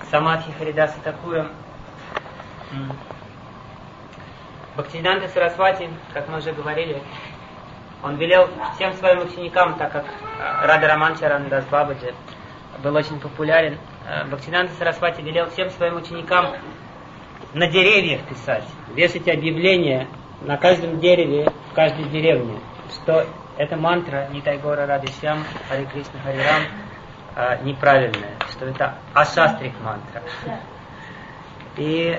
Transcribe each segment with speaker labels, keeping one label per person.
Speaker 1: Самадхи Харидаса Такура. Бхактисиданта Сарасвати, как мы уже говорили, он велел всем своим ученикам, так как Рада Раман Чарандас Бабаджи был очень популярен, Бхактисиданта Сарасвати велел всем своим ученикам на деревьях писать, вешать объявления на каждом дереве, в каждой деревне, что эта мантра Нитайгора Радышям Хари Кришна Хари Рам неправильная, что это ашастрик мантра. И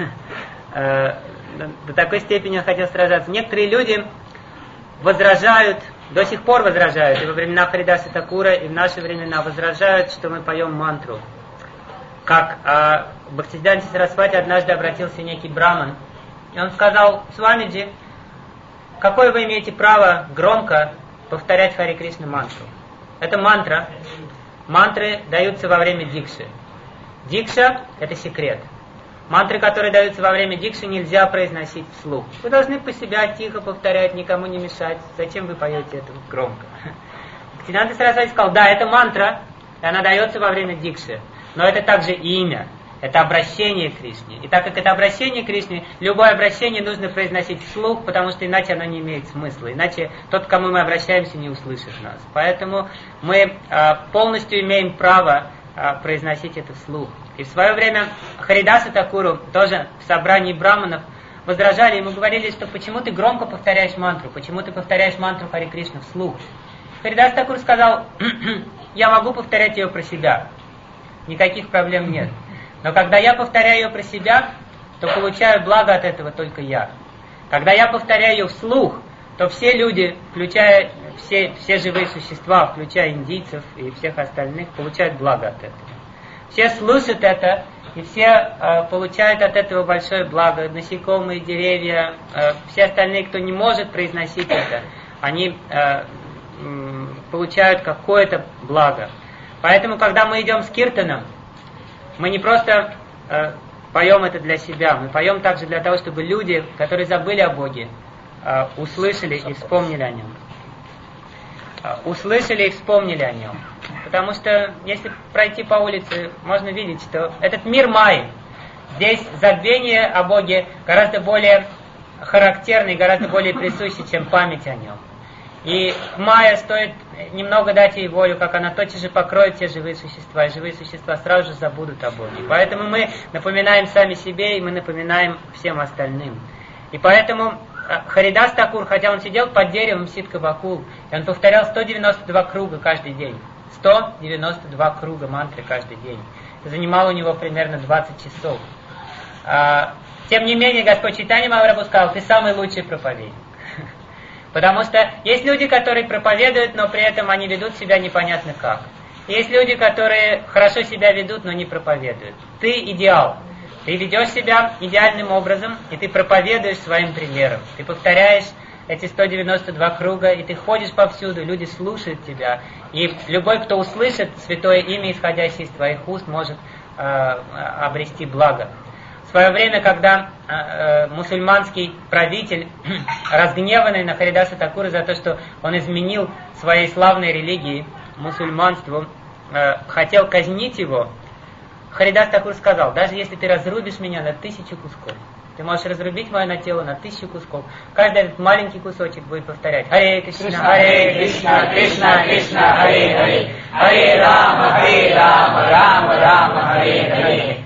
Speaker 1: до такой степени он хотел сражаться. Некоторые люди возражают, до сих пор возражают, и во времена Харидаса Такура, и в наши времена возражают, что мы поем мантру. Как Бхактисиданте Сарасвати однажды обратился некий браман, и он сказал: Свамиджи, какое вы имеете право громко повторять Хари Кришна мантру? Это мантра. Мантры даются во время дикши. Дикша – это секрет. Мантры, которые даются во время дикши, нельзя произносить вслух. Вы должны по себя тихо повторять, никому не мешать. Зачем вы поете это громко? Бхактисиданта Сарасвати сказал: да, это мантра, и она дается во время дикши. Но это также имя, это обращение к Кришне. И так как это обращение к Кришне, любое обращение нужно произносить вслух, потому что иначе оно не имеет смысла. Иначе тот, к кому мы обращаемся, не услышит нас. Поэтому мы полностью имеем право произносить это вслух. И в свое время Харидаса Такуру, тоже в собрании браманов, возражали, ему говорили, что почему ты громко повторяешь мантру, почему ты повторяешь мантру Хари Кришна вслух. Харидас Такур сказал: я могу повторять ее про себя, никаких проблем нет. Но когда я повторяю ее про себя, то получаю благо от этого только я. Когда я повторяю ее вслух, то все люди, включая все живые существа, включая индийцев и всех остальных, получают благо от этого. Все слышат это, и все получают от этого большое благо. Насекомые, деревья, все остальные, кто не может произносить это, они получают какое-то благо. Поэтому, когда мы идем с киртаном, мы не просто поем это для себя, мы поем также для того, чтобы люди, которые забыли о Боге, услышали и вспомнили о Нем. Услышали и вспомнили о Нем. Потому что, если пройти по улице, можно видеть, что этот мир Майи, здесь забвение о Боге гораздо более характерный, гораздо более присущий, чем память о Нем. И Майя, стоит немного дать ей волю, как она тотчас же покроет все живые существа, и живые существа сразу же забудут о Боге. Поэтому мы напоминаем сами себе, и мы напоминаем всем остальным. И поэтому Харидас Такур, хотя он сидел под деревом Ситка Бакул, и он повторял 192 круга каждый день. 192 круга мантры каждый день. Это занимало у него примерно 20 часов. Тем не менее, Господь Чайтанья Махапрабху сказал: ты самый лучший проповедник. Потому что есть люди, которые проповедуют, но при этом они ведут себя непонятно как. Есть люди, которые хорошо себя ведут, но не проповедуют. Ты идеал. Ты ведешь себя идеальным образом, и ты проповедуешь своим примером. Ты повторяешь эти 192 круга, и ты ходишь повсюду, люди слушают тебя. И любой, кто услышит святое имя, исходящее из твоих уст, может обрести благо. В свое время, когда мусульманский правитель, разгневанный на Харидаса Такура за то, что он изменил своей славной религии, мусульманству, хотел казнить его, Харидас Такур сказал: даже если ты разрубишь меня на 1000 кусков, ты можешь разрубить мое тело на 1000 кусков, каждый этот маленький кусочек будет повторять: Харе Кришна, Кришна Кришна, Харе Харе, Харе Рама, Рама Рама, Харе Харе.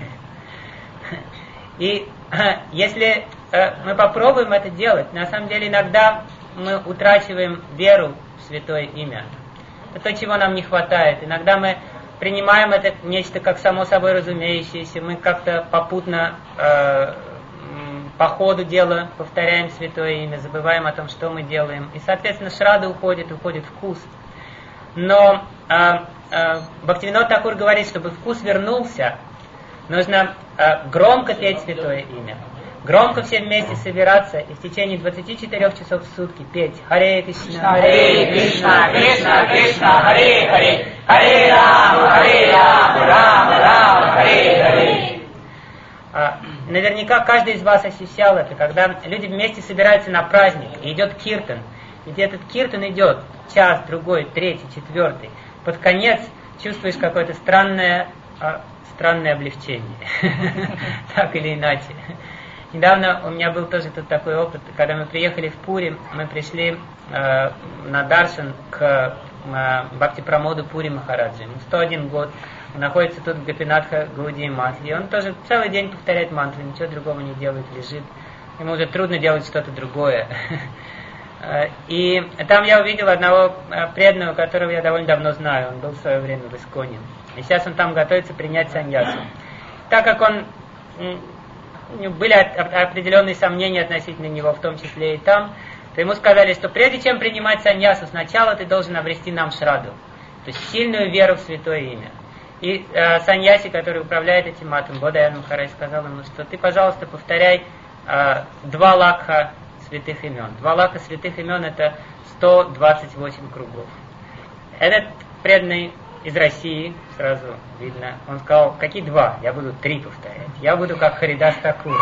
Speaker 1: И если мы попробуем это делать, на самом деле иногда мы утрачиваем веру в святое имя. Это то, чего нам не хватает. Иногда мы принимаем это нечто как само собой разумеющееся, мы как-то попутно по ходу дела повторяем святое имя, забываем о том, что мы делаем. И, соответственно, шрада уходит вкус. Но Бхактивинод Такур говорит, чтобы вкус вернулся, нужно громко петь святое имя. Громко все вместе собираться и в течение 24 часов в сутки петь Харе Кришна, Кришна Кришна, Харе Харе, Харе Рама, Рама, Харе Харе. Наверняка каждый из вас ощущал это, когда люди вместе собираются на праздник, и идет киртан. Ведь этот киртан идет час, другой, третий, четвертый. Под конец чувствуешь какое-то странное странное облегчение, так или иначе. Недавно у меня был тоже тут такой опыт, когда мы приехали в Пури, мы пришли на даршан к Бхактипрамоду Пури Махараджи. Ему 101 год, он находится тут в Гопинатха Гаудии Мат, и он тоже целый день повторяет мантру, ничего другого не делает, лежит. Ему уже трудно делать что-то другое. И там я увидел одного преданного, которого я довольно давно знаю, он был в свое время в Исконе. И сейчас он там готовится принять саньясу. Так как были определенные сомнения относительно него, в том числе и там, то ему сказали, что прежде чем принимать саньясу, сначала ты должен обрести нам шраду, то есть сильную веру в святое имя. И саньяси, который управляет этим матом, Бодаян Махарадж, сказал ему, что ты, пожалуйста, повторяй 2 лакха святых имен. 2 лакха святых имен — это 128 кругов. Этот преданный из России, сразу видно, он сказал, какие 2? Я буду 3 повторять. Я буду как Харидас Такур.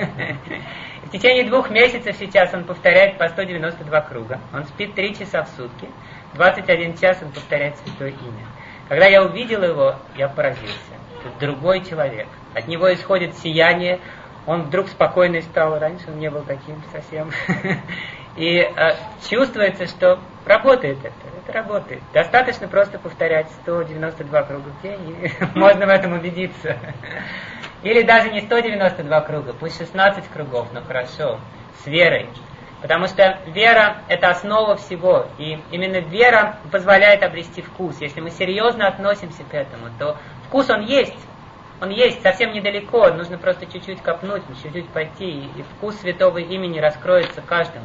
Speaker 1: В течение 2 месяцев сейчас он повторяет по 192 круга. Он спит 3 часа в сутки. 21 час он повторяет святое имя. Когда я увидел его, я поразился. Это другой человек. От него исходит сияние. Он вдруг спокойный стал. Раньше он не был таким совсем. И чувствуется, что работает это. Это работает. Достаточно просто повторять 192 круга в день, и можно в этом убедиться. Или даже не 192 круга, пусть 16 кругов, но хорошо, с верой. Потому что вера – это основа всего. И именно вера позволяет обрести вкус. Если мы серьезно относимся к этому, то вкус он есть. Он есть совсем недалеко. Нужно просто чуть-чуть копнуть, чуть-чуть пойти. И вкус святого имени раскроется каждому.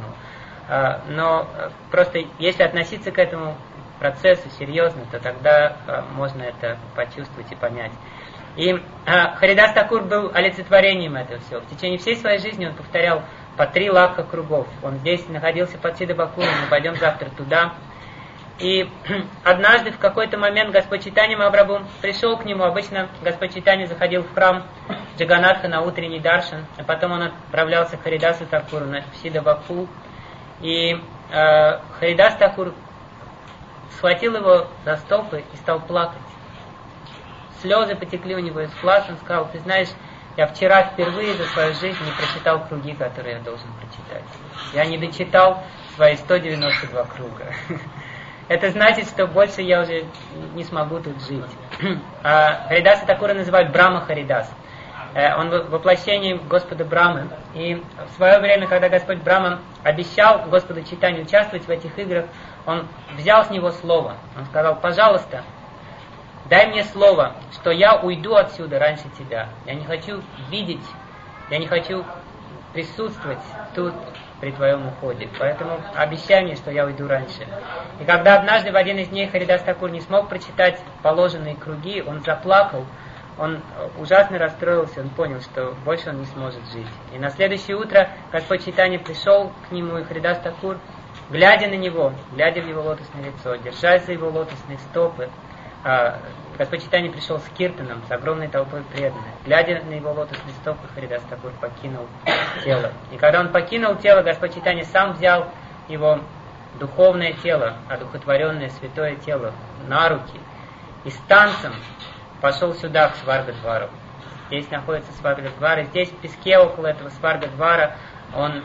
Speaker 1: Но просто если относиться к этому процессу серьезно, то тогда можно это почувствовать и понять. И Харидас Такур был олицетворением этого всего. В течение всей своей жизни он повторял по 3 лакха кругов. Он здесь находился под Сидабакуром, мы пойдем завтра туда. И однажды, в какой-то момент, Господь Чайтанья Махапрабху пришел к нему. Обычно Господь Чайтанья заходил в храм Джаганатха на утренний даршан, а потом он отправлялся к Харидасу Такуру в Сидабаку. И Харидас Такур схватил его за стопы и стал плакать. Слезы потекли у него из глаз. Он сказал, ты знаешь, я вчера впервые за свою жизнь не прочитал круги, которые я должен прочитать. Я не дочитал свои 192 круга. Это значит, что больше я уже не смогу тут жить. Харидаса Такура называют Брахма Харидас. Он воплощение Господа Брахмы. И в свое время, когда Господь Брахма обещал Господу Чайтанью участвовать в этих играх, он взял с него слово. Он сказал, пожалуйста, дай мне слово, что я уйду отсюда раньше тебя. Я не хочу видеть, я не хочу присутствовать тут при твоем уходе. Поэтому обещай мне, что я уйду раньше. И когда однажды в один из дней Харидас Такур не смог прочитать положенные круги, он заплакал, он ужасно расстроился, он понял, что больше он не сможет жить. И на следующее утро Господь Чайтанья пришел к нему, и Харидас Такур, глядя на него, глядя в его лотосное лицо, держась за его лотосные стопы, Господь Чайтанья пришел с киртаном, с огромной толпой преданных. Глядя на его лотосные стопы, Харидас Такур покинул тело. И когда он покинул тело, Господь Чайтанья сам взял его духовное тело, одухотворенное святое тело на руки и с танцем пошел сюда, к Сваргадвару. Здесь находится Сваргадвар, и здесь в песке около этого Сваргадвара он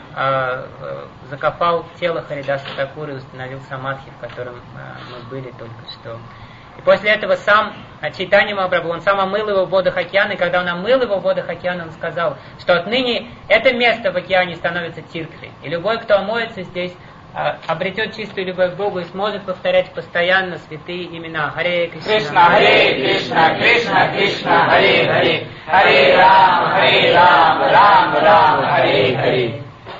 Speaker 1: закопал тело Харидаса Такура и установил самадхи, в котором мы были только что. И после этого сам Чайтанья Махапрабху, он сам омыл его в водах океана, и когда он омыл его в водах океана, он сказал, что отныне это место в океане становится тиртхой. И любой, кто омоется здесь, обретет чистую любовь к Богу и сможет повторять постоянно святые имена. Харе Кришна,
Speaker 2: Харе Кришна, Кришна Кришна, Харе Харе, Харе Рам, Рам Рам, Харе Харе.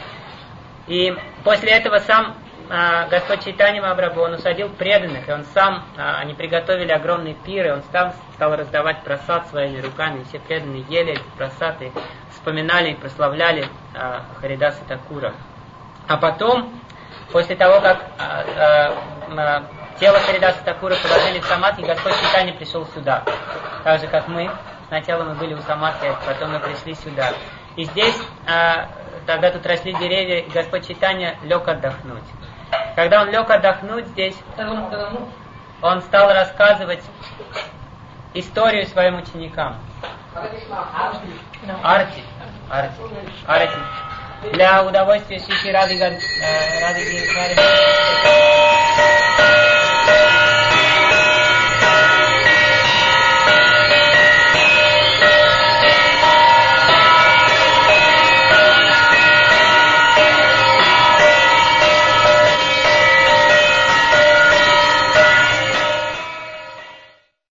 Speaker 1: И после этого сам Господь Чайтанья Махапрабху, он усадил преданных, и он сам, они приготовили огромный пир, и он сам стал раздавать прасад своими руками, и все преданные ели эти прасады, вспоминали и прославляли Харидаса Такура. А потом, после того, как тело Харидаса Такура положили в самадхи, Господь Чайтанья пришел сюда, так же как мы. Сначала мы были у самадхи, потом мы пришли сюда. И здесь, тогда тут росли деревья, и Господь Чайтанья лег отдохнуть. Когда он лег отдохнуть здесь, он стал рассказывать историю своим ученикам. Арти. Для удовольствия Шиши Радиги.